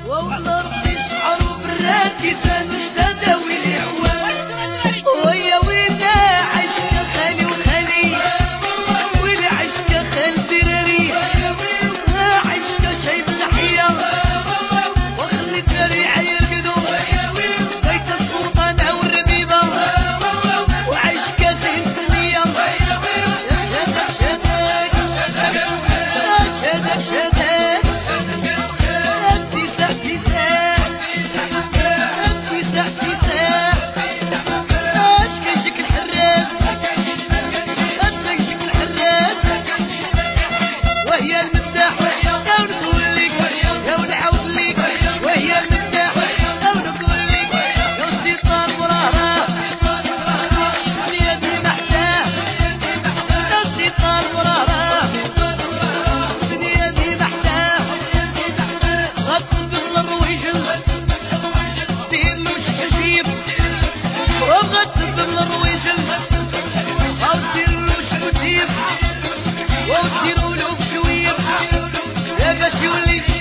والله ربي شعروا بالراكي سانو جدادا ويلي عوام ويا وينا عشق خالي وخالي ويلي عشق خال دراري عشق شايب تحية وخلي الدراري عيرقدو بيت السلطانة والربيبة وعشق زين سنية شادك شادك شادك شادك وهي المفتاح او نقول لك يا ونعاود لك وهي المفتاح او نقول لك يا السلطان وراها الدنيا ديما حداه يا السلطان وراها الدنيا ديما حداه غتصبغ للرويجل دير له شكشيف وغتصبغ للرويجل او دير له شكشيف وديروا له بشوية يا باش يولي